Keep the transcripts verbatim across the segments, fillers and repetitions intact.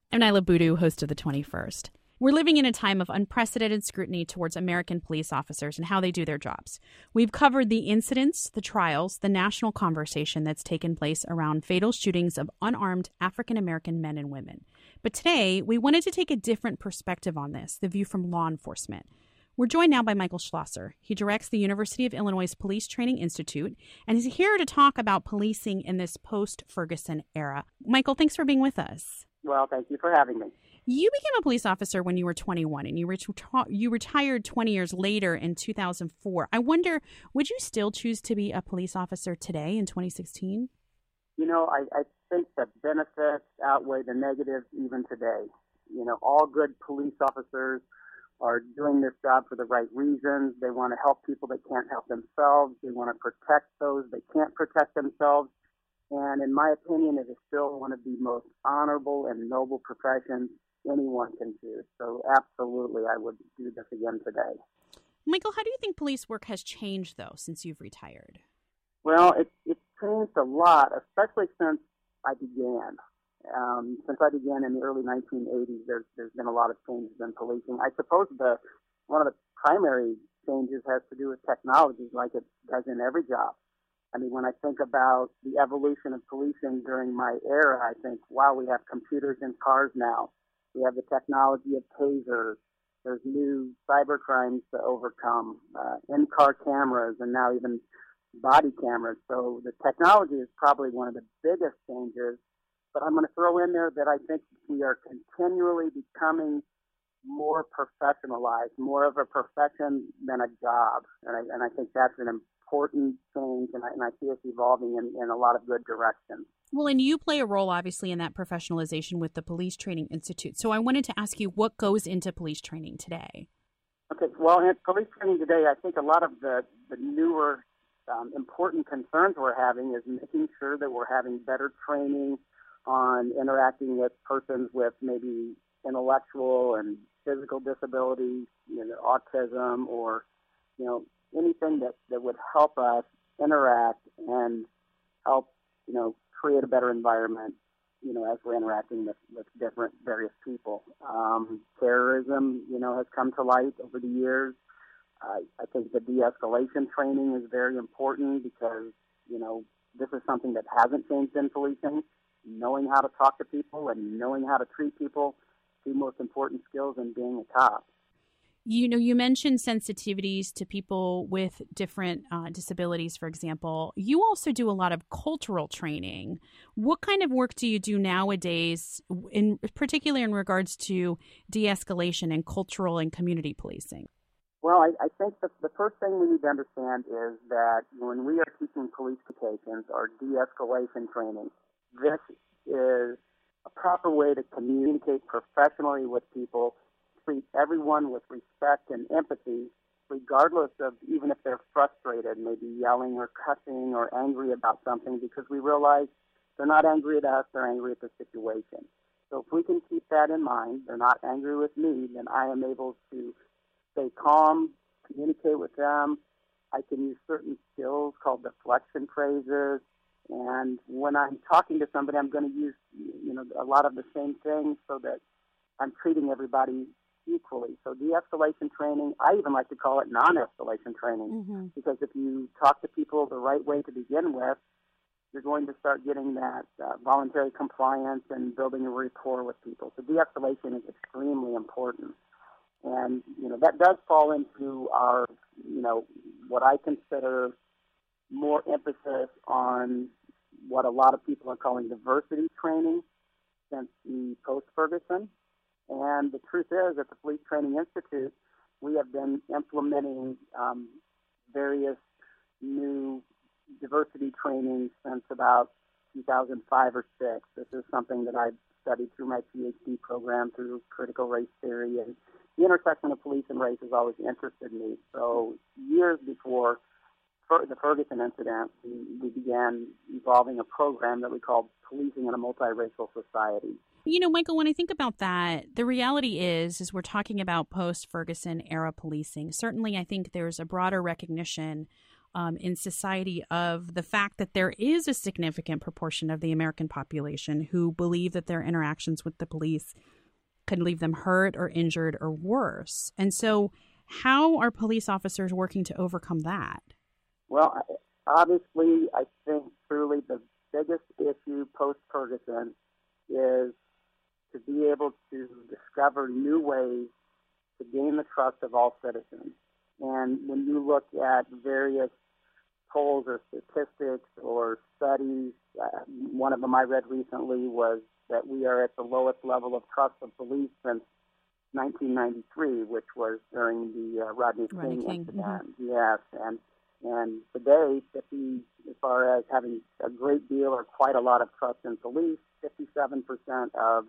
I'm Nyla Boodoo, host of The twenty-first. We're living in a time of unprecedented scrutiny towards American police officers and how they do their jobs. We've covered the incidents, the trials, the national conversation that's taken place around fatal shootings of unarmed African-American men and women. But today, we wanted to take a different perspective on this, the view from law enforcement. We're joined now by Michael Schlosser. He directs the University of Illinois Police Training Institute, and he's here to talk about policing in this post-Ferguson era. Michael, thanks for being with us. Well, thank you for having me. You became a police officer when you were twenty-one, and you, ret- you retired twenty years later in two thousand four. I wonder, would you still choose to be a police officer today in twenty sixteen? You know, I, I think the benefits outweigh the negatives even today. You know, all good police officers are doing this job for the right reasons. They want to help people that can't help themselves. They want to protect those that can't protect themselves. And in my opinion, it is still one of the most honorable and noble professions anyone can do. So absolutely, I would do this again today. Michael, how do you think police work has changed, though, since you've retired? Well, it, it's changed a lot, especially since I began. Um, since I began in the early nineteen eighties, there's, there's been a lot of changes in policing. I suppose the one of the primary changes has to do with technology, like it does in every job. I mean, when I think about the evolution of policing during my era, I think, wow, we have computers in cars now. We have the technology of tasers. There's new cyber crimes to overcome, uh, in-car cameras, and now even body cameras. So the technology is probably one of the biggest changes. But I'm going to throw in there that I think we are continually becoming more professionalized, more of a profession than a job. And I, and I think that's an important change, and I, and I see us evolving in, in a lot of good directions. Well, and you play a role, obviously, in that professionalization with the Police Training Institute. So I wanted to ask you, what goes into police training today? Okay, well, in police training today, I think a lot of the, the newer um, important concerns we're having is making sure that we're having better training on interacting with persons with maybe intellectual and physical disabilities, you know, autism, or, you know, anything that, that would help us interact and help, you know, create a better environment, you know, as we're interacting with, with different various people. Um, terrorism, you know, has come to light over the years. Uh, I think the de-escalation training is very important because, you know, this is something that hasn't changed in policing. Knowing how to talk to people and knowing how to treat people, two most important skills in being a cop. You know, you mentioned sensitivities to people with different uh, disabilities, for example. You also do a lot of cultural training. What kind of work do you do nowadays, in particular in regards to de-escalation and cultural and community policing? Well, I, I think that the first thing we need to understand is that when we are teaching police vocations or de-escalation training, this is a proper way to communicate professionally with people, treat everyone with respect and empathy, regardless of even if they're frustrated, maybe yelling or cussing or angry about something, because we realize they're not angry at us, they're angry at the situation. So if we can keep that in mind, they're not angry with me, then I am able to stay calm, communicate with them. I can use certain skills called deflection phrases. And when I'm talking to somebody, I'm going to use, you know, a lot of the same things so that I'm treating everybody equally. So de-escalation training, I even like to call it non-escalation training, mm-hmm. because if you talk to people the right way to begin with, you're going to start getting that uh, voluntary compliance and building a rapport with people. So de-escalation is extremely important. And, you know, that does fall into our, you know, what I consider more emphasis on what a lot of people are calling diversity training since the post-Ferguson. And the truth is, at the Police Training Institute, we have been implementing um, various new diversity trainings since about two thousand five or six. This is something that I've studied through my PhD program through critical race theory, and the intersection of police and race has always interested me. So years before the Ferguson incident, we, we began evolving a program that we called Policing in a Multiracial Society. You know, Michael, when I think about that, the reality is, is we're talking about post-Ferguson era policing. Certainly, I think there's a broader recognition um, in society of the fact that there is a significant proportion of the American population who believe that their interactions with the police could leave them hurt or injured or worse. And so how are police officers working to overcome that? Well, obviously, I think truly the biggest issue post-Ferguson is to be able to discover new ways to gain the trust of all citizens. And when you look at various polls or statistics or studies, uh, one of them I read recently was that we are at the lowest level of trust of police since nineteen ninety-three, which was during the uh, Rodney King, Rodney King incident. Mm-hmm. Yes, and and today, fifty, as far as having a great deal or quite a lot of trust in police, fifty-seven percent of,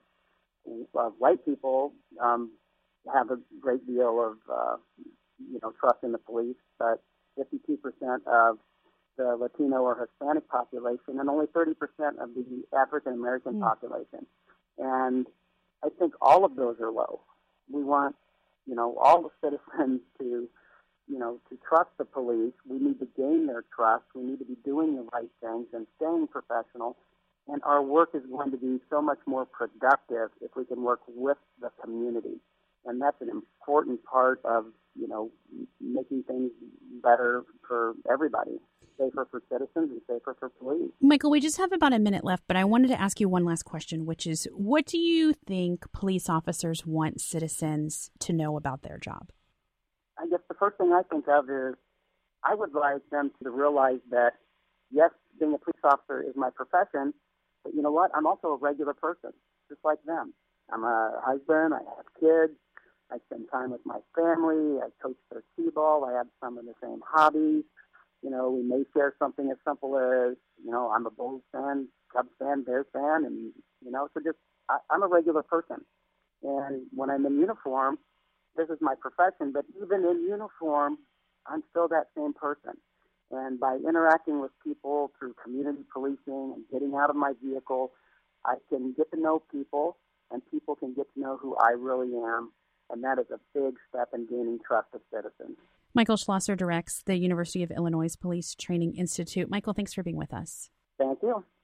of white people um, have a great deal of uh, you know trust in the police, but fifty-two percent of the Latino or Hispanic population, and only thirty percent of the African American mm. population. And I think all of those are low. We want, you know, all the citizens to, you know, to trust the police. We need to gain their trust. We need to be doing the right things and staying professional. And our work is going to be so much more productive if we can work with the community. And that's an important part of, you know, making things better for everybody. Safer for citizens and safer for police. Michael, we just have about a minute left, but I wanted to ask you one last question, which is, what do you think police officers want citizens to know about their job? I guess the first thing I think of is I would like them to realize that, yes, being a police officer is my profession, but you know what? I'm also a regular person, just like them. I'm a husband. I have kids. I spend time with my family. I coach their t-ball. I have some of the same hobbies. You know, we may share something as simple as, you know, I'm a Bulls fan, Cubs fan, Bears fan, and, you know, so just, I, I'm a regular person. And when I'm in uniform, this is my profession, but even in uniform, I'm still that same person. And by interacting with people through community policing and getting out of my vehicle, I can get to know people, and people can get to know who I really am. And that is a big step in gaining trust of citizens. Michael Schlosser directs the University of Illinois Police Training Institute. Michael, thanks for being with us. Thank you.